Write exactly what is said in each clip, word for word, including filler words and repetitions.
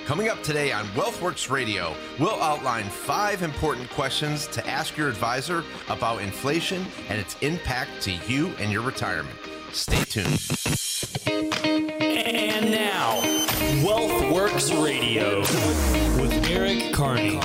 Coming up today on WealthWorks Radio, we'll outline five important questions to ask your advisor about inflation and its impact to you and your retirement. Stay tuned. And now, WealthWorks Radio with Eric Carney.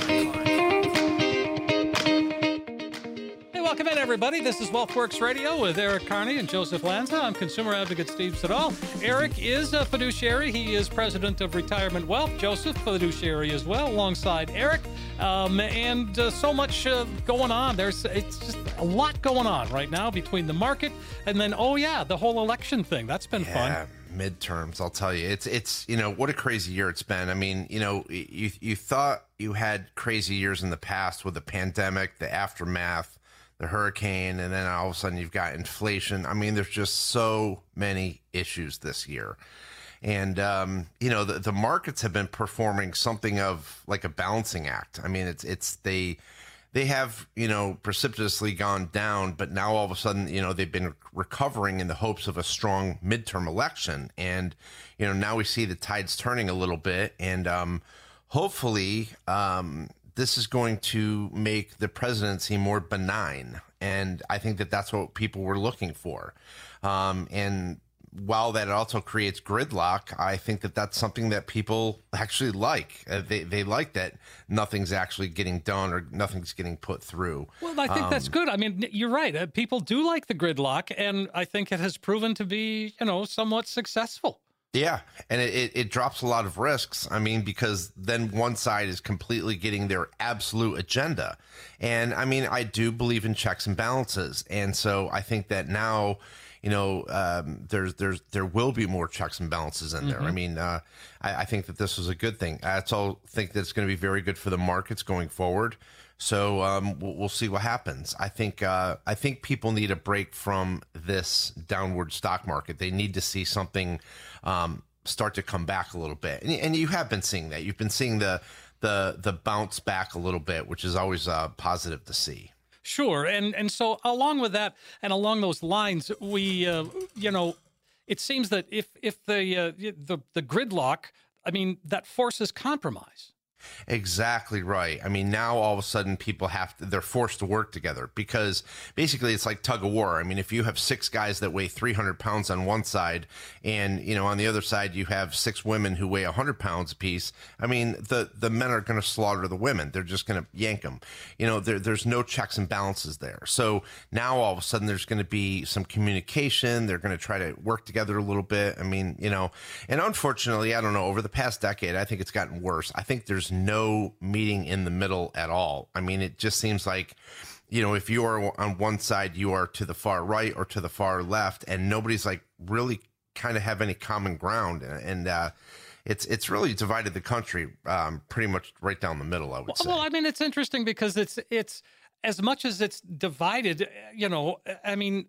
Welcome in, everybody. This is WealthWorks Radio with Eric Carney and Joseph Lanza. I'm consumer advocate Steve Siddall. Eric is a fiduciary. He is president of Retirement Wealth. Joseph, fiduciary as well, alongside Eric. Um, and uh, so much uh, going on. There's it's just a lot going on right now between the market and then, oh yeah, the whole election thing. That's been yeah. fun. Midterms, I'll tell you, it's it's you know what a crazy year it's been. I mean, you know, you you thought you had crazy years in the past with the pandemic, the aftermath, the hurricane, and then all of a sudden you've got inflation. I mean, there's just so many issues this year. And, um, you know, the, the markets have been performing something of like a balancing act. I mean, it's, it's, they, they have, you know, precipitously gone down, but now all of a sudden, you know, they've been recovering in the hopes of a strong midterm election. And, you know, now we see the tides turning a little bit, and, um, hopefully, um, this is going to make the presidency more benign. And I think that that's what people were looking for. Um, and while that also creates gridlock, I think that that's something that people actually like. Uh, they, they like that nothing's actually getting done or nothing's getting put through. Well, I think um, that's good. I mean, you're right. Uh, people do like the gridlock, and I think it has proven to be, you know, somewhat successful. Yeah, and it, it, it drops a lot of risks. I mean, because then one side is completely getting their absolute agenda. And I mean, I do believe in checks and balances. And so I think that now, you know, um, there's there's there will be more checks and balances in there. Mm-hmm. I mean, uh, I, I think that this was a good thing. I also think that it's going to be very good for the markets going forward. So um, we'll, we'll see what happens. I think uh, I think people need a break from this downward stock market. They need to see something um, start to come back a little bit, and, and you have been seeing that. You've been seeing the the the bounce back a little bit, which is always uh, positive to see. Sure, and and so along with that, and along those lines, we uh, you know, it seems that if if the uh, the the gridlock, I mean, that forces compromise. Exactly right. I mean, now all of a sudden people have to, they're forced to work together, because basically it's like tug of war. I mean, if you have six guys that weigh three hundred pounds on one side, and, you know, on the other side, you have six women who weigh one hundred pounds apiece, I mean, the, the men are going to slaughter the women. They're just going to yank them. You know, there, there's no checks and balances there. So now all of a sudden there's going to be some communication. They're going to try to work together a little bit. I mean, you know, and unfortunately, I don't know, over the past decade, I think it's gotten worse. I think there's no meeting in the middle at all. I mean, it just seems like, you know, if you are on one side, you are to the far right or to the far left, and nobody's like really kind of have any common ground. And uh, it's it's really divided the country um, pretty much right down the middle, I would well, say. Well, I mean, it's interesting because it's it's as much as it's divided, you know, I mean,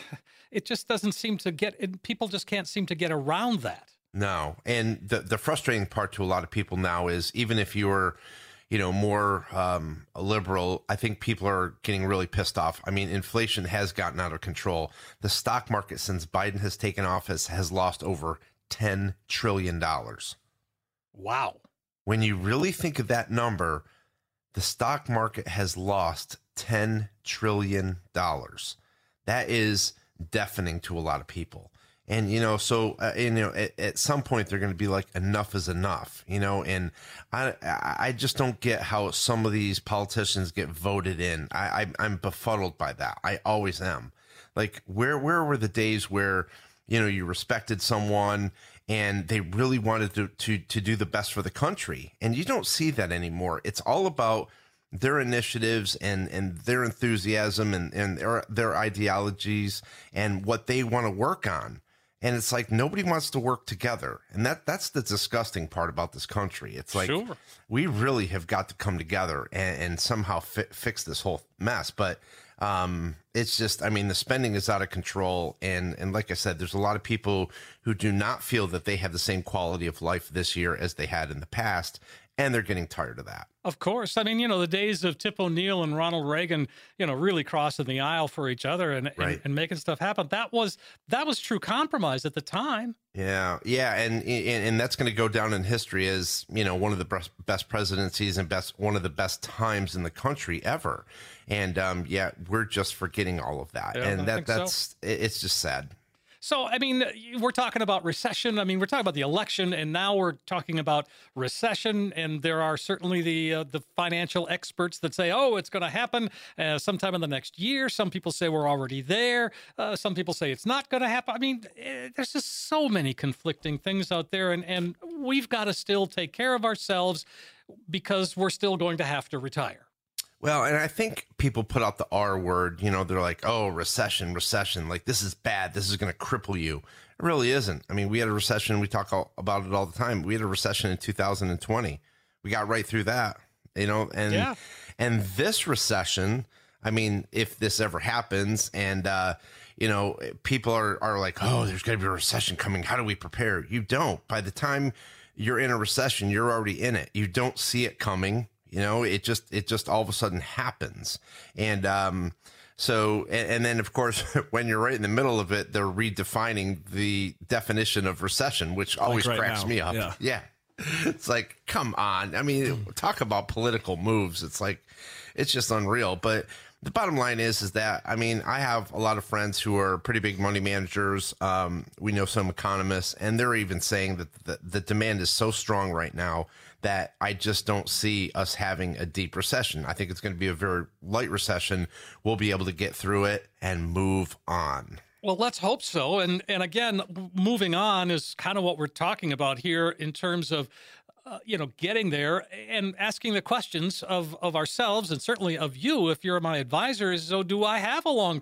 it just doesn't seem to get it, people just can't seem to get around that. No. And the, the frustrating part to a lot of people now is, even if you're, you know, more um, liberal, I think people are getting really pissed off. I mean, inflation has gotten out of control. The stock market, since Biden has taken office, has lost over ten trillion dollars. Wow. When you really think of that number, the stock market has lost ten trillion dollars. That is deafening to a lot of people. And, you know, so, uh, you know, at, at some point they're going to be like, enough is enough, you know, and I I just don't get how some of these politicians get voted in. I, I I'm befuddled by that. I always am. Like, where where were the days where, you know, you respected someone and they really wanted to to to do the best for the country? And you don't see that anymore. It's all about their initiatives and, and their enthusiasm and, and their, their ideologies and what they want to work on. And it's like nobody wants to work together. And that that's the disgusting part about this country. It's like, sure, we really have got to come together and, and somehow fi- fix this whole mess. But um, it's just, I mean, the spending is out of control. And, and like I said, there's a lot of people who do not feel that they have the same quality of life this year as they had in the past. And they're getting tired of that. Of course. I mean, you know, the days of Tip O'Neill and Ronald Reagan, you know, really crossing the aisle for each other and, right. and, and making stuff happen. That was that was true compromise at the time. Yeah, yeah, and and, and that's going to go down in history as, you know, one of the best, best presidencies and best one of the best times in the country ever. And um, yeah, we're just forgetting all of that, Yeah, and I that think that's so. it's just sad. So, I mean, we're talking about recession. I mean, we're talking about the election, and now we're talking about recession. And there are certainly the uh, the financial experts that say, "Oh, it's going to happen uh, sometime in the next year." Some people say we're already there. Uh, some people say it's not going to happen. I mean, eh, there's just so many conflicting things out there, and and we've got to still take care of ourselves because we're still going to have to retire. Well, and I think people put out the R word, you know, they're like, oh, recession, recession, like this is bad. This is going to cripple you. It really isn't. I mean, we had a recession. We talk all, about it all the time. We had a recession in two thousand twenty. We got right through that, you know, and, Yeah. and this recession, I mean, if this ever happens and, uh, you know, people are, are like, oh, there's going to be a recession coming. How do we prepare? You don't. By the time you're in a recession, you're already in it. You don't see it coming. You know, it just it just all of a sudden happens. And um, so and, and then, of course, when you're right in the middle of it, they're redefining the definition of recession, which always right cracks now. me up. Yeah. Yeah. It's like, come on. I mean, talk about political moves. It's like it's just unreal. But the bottom line is, is that, I mean, I have a lot of friends who are pretty big money managers. Um, we know some economists, and they're even saying that the, the demand is so strong right now that I just don't see us having a deep recession. I think it's going to be a very light recession. We'll be able to get through it and move on. Well, let's hope so. And and again, moving on is kind of what we're talking about here in terms of, uh, you know, getting there and asking the questions of, of ourselves and certainly of you. If you're my advisor, is, so do I have a long